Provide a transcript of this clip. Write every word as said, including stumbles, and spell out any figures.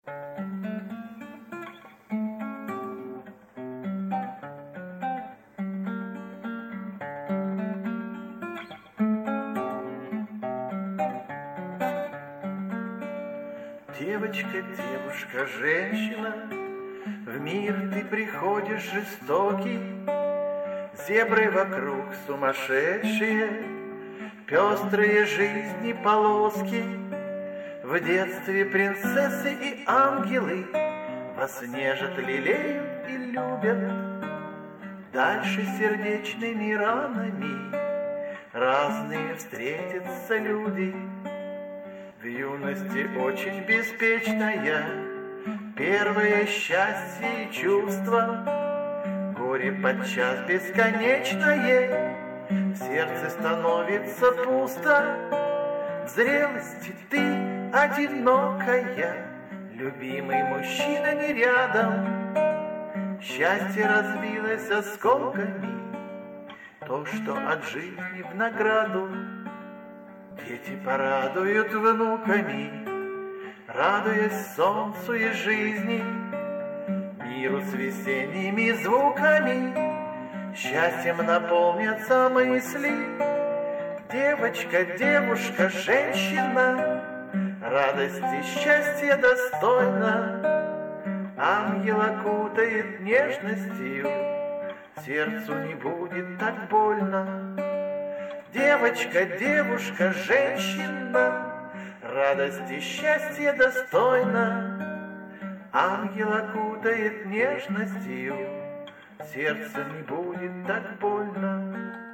Девочка, девушка, женщина, в мир ты приходишь жестокий, зебры вокруг сумасшедшие, пестрые жизни полоски. В детстве принцессы и ангелы вас нежат, лелеют и любят. Дальше сердечными ранами разные встретятся люди. В юности очень беспечная, первое счастье и чувство, горе подчас бесконечное, в сердце становится пусто. В зрелости ты одинокая, любимый мужчина не рядом. Счастье разбилось осколками, то, что от жизни в награду. Дети порадуют внуками, радуясь солнцу и жизни, миру с весенними звуками, счастьем наполнятся мысли. Девочка, девушка, женщина, радости, счастья достойна. Ангел окутает нежностью, сердцу не будет так больно. Девочка, девушка, женщина, радости, счастья достойна. Ангел окутает нежностью, сердцу не будет так больно.